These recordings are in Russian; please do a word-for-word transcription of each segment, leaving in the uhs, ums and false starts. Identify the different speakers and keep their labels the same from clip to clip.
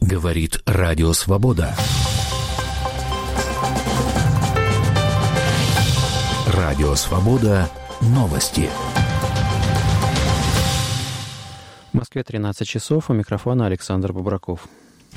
Speaker 1: Говорит Радио Свобода. Радио Свобода. Новости.
Speaker 2: В Москве тринадцать часов. У микрофона Александр Бобраков.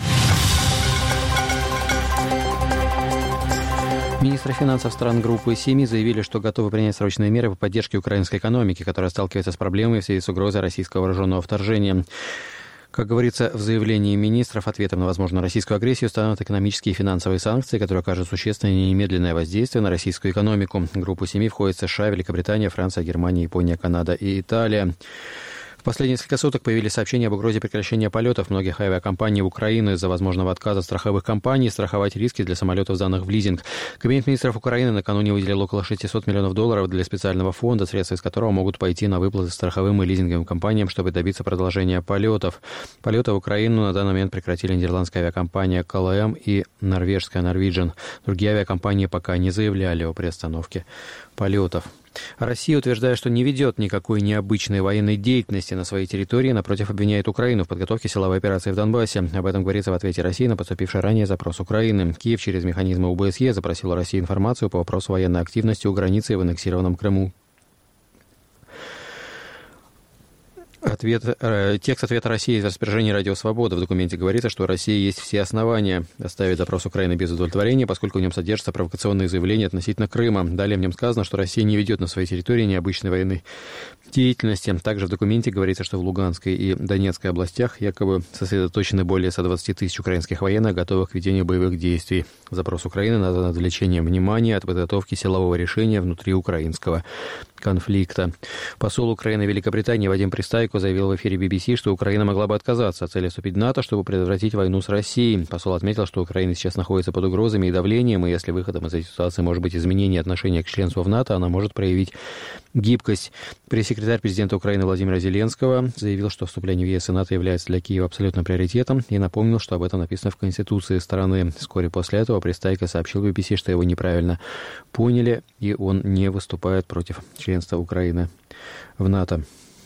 Speaker 2: Министры финансов стран группы семи заявили, что готовы принять срочные меры по поддержке украинской экономики, которая сталкивается с проблемой в связи с угрозой российского вооруженного вторжения. Как говорится в заявлении министров, ответом на возможную российскую агрессию станут экономические и финансовые санкции, которые окажут существенное и немедленное воздействие на российскую экономику. В группу семи входят США, Великобритания, Франция, Германия, Япония, Канада и Италия. В последние несколько суток появились сообщения об угрозе прекращения полетов многих авиакомпаний в Украину из-за возможного отказа страховых компаний страховать риски для самолетов, сданных в лизинг. Кабинет министров Украины накануне выделил около шестьсот миллионов долларов для специального фонда, средства из которого могут пойти на выплаты страховым и лизинговым компаниям, чтобы добиться продолжения полетов. Полеты в Украину на данный момент прекратили нидерландская авиакомпания ка эл эм и норвежская Norwegian. Другие авиакомпании пока не заявляли о приостановке полетов. Россия утверждает, что не ведет никакой необычной военной деятельности на своей территории, напротив, обвиняет Украину в подготовке силовой операции в Донбассе. Об этом говорится в ответе России на поступивший ранее запрос Украины. Киев через механизмы о бэ эс е запросил у России информацию по вопросу военной активности у границы в аннексированном Крыму. Ответ, э, текст ответа России из распоряжения Радио Свобода. В документе говорится, что у России есть все основания оставить запрос Украины без удовлетворения, поскольку в нем содержатся провокационные заявления относительно Крыма. Далее в нем сказано, что Россия не ведет на своей территории необычной военной деятельности. Также в документе говорится, что в Луганской и Донецкой областях якобы сосредоточены более ста двадцати тысяч украинских военных, готовых к ведению боевых действий. Запрос Украины назван отвлечением внимания от подготовки силового решения внутри украинского конфликта. Посол Украины в Великобритании Вадим Пристайко заявил в эфире би би си, что Украина могла бы отказаться от цели вступить в НАТО, чтобы предотвратить войну с Россией. Посол отметил, что Украина сейчас находится под угрозами и давлением, и если выходом из этой ситуации может быть изменение отношения к членству в НАТО, она может проявить гибкость. Пресс-секретарь президента Украины Владимира Зеленского заявил, что вступление в е эс и НАТО является для Киева абсолютным приоритетом, и напомнил, что об этом написано в Конституции страны. Вскоре после этого Пристайко сообщил би би си, что его неправильно поняли, и он не выступает против членства Украины в НАТО.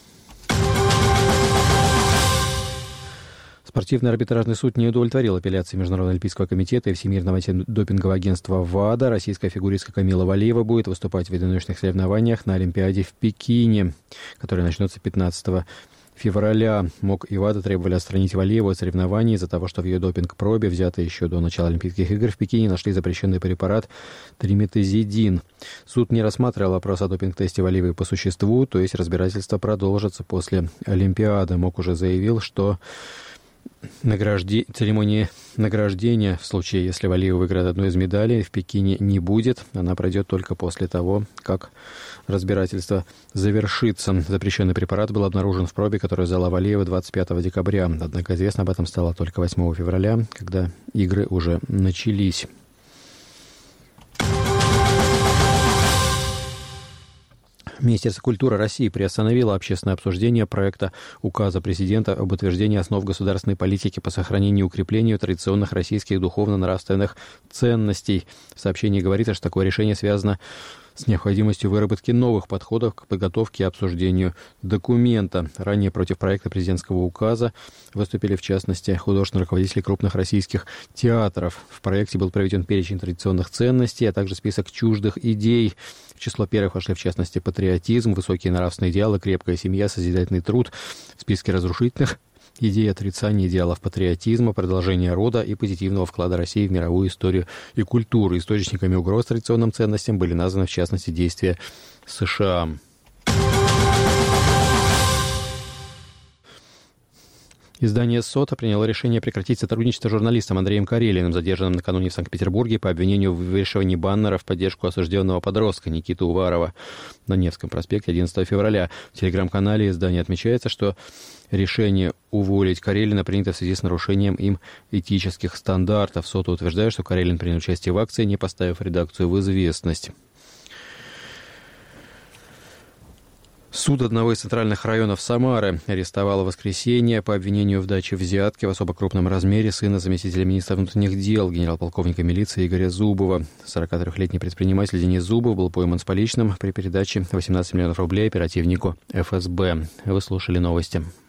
Speaker 2: Спортивный арбитражный суд не удовлетворил апелляции Международного олимпийского комитета и Всемирного антидопингового агентства ВАДА. Российская фигуристка Камила Валиева будет выступать в одиночных соревнованиях на Олимпиаде в Пекине, которая начнется пятнадцатого февраля. МОК и ВАДА требовали отстранить Валиеву от соревнований из-за того, что в ее допинг-пробе, взятой еще до начала Олимпийских игр в Пекине, нашли запрещенный препарат триметазидин. Суд не рассматривал вопрос о допинг-тесте Валиевой по существу, то есть разбирательство продолжится после Олимпиады. МОК уже заявил, что Награжди... церемонии награждения в случае, если Валиева выиграет одну из медалей, в Пекине не будет. Она пройдет только после того, как разбирательство завершится. Запрещенный препарат был обнаружен в пробе, которую взяла Валиева двадцать пятого декабря. Однако известно об этом стало только восьмого февраля, когда игры уже начались. Министерство культуры России приостановило общественное обсуждение проекта указа президента об утверждении основ государственной политики по сохранению и укреплению традиционных российских духовно-нравственных ценностей. В сообщении говорится, что такое решение связано с необходимостью выработки новых подходов к подготовке и обсуждению документа. Ранее против проекта президентского указа выступили, в частности, художественные руководители крупных российских театров. В проекте был проведен перечень традиционных ценностей, а также список чуждых идей. В число первых вошли, в частности, патриотизм, высокие нравственные идеалы, крепкая семья, созидательный труд. В списке разрушительных идеи отрицания идеалов патриотизма, продолжения рода и позитивного вклада России в мировую историю и культуру. Источниками угроз традиционным ценностям были названы, в частности, действия США. Издание «Сота» приняло решение прекратить сотрудничество с журналистом Андреем Карелиным, задержанным накануне в Санкт-Петербурге по обвинению в вывешивании баннера в поддержку осужденного подростка Никиты Уварова на Невском проспекте одиннадцатого февраля. В телеграм-канале издания отмечается, что решение уволить Карелина принято в связи с нарушением им этических стандартов. «Сота» утверждает, что Карелин принял участие в акции, не поставив редакцию в известность. Суд одного из центральных районов Самары арестовал в воскресенье по обвинению в даче взятки в особо крупном размере сына заместителя министра внутренних дел, генерал-полковника милиции Игоря Зубова. сорокатрёхлетний предприниматель Денис Зубов был пойман с поличным при передаче восемнадцати миллионов рублей оперативнику эф эс бэ. Вы слушали новости.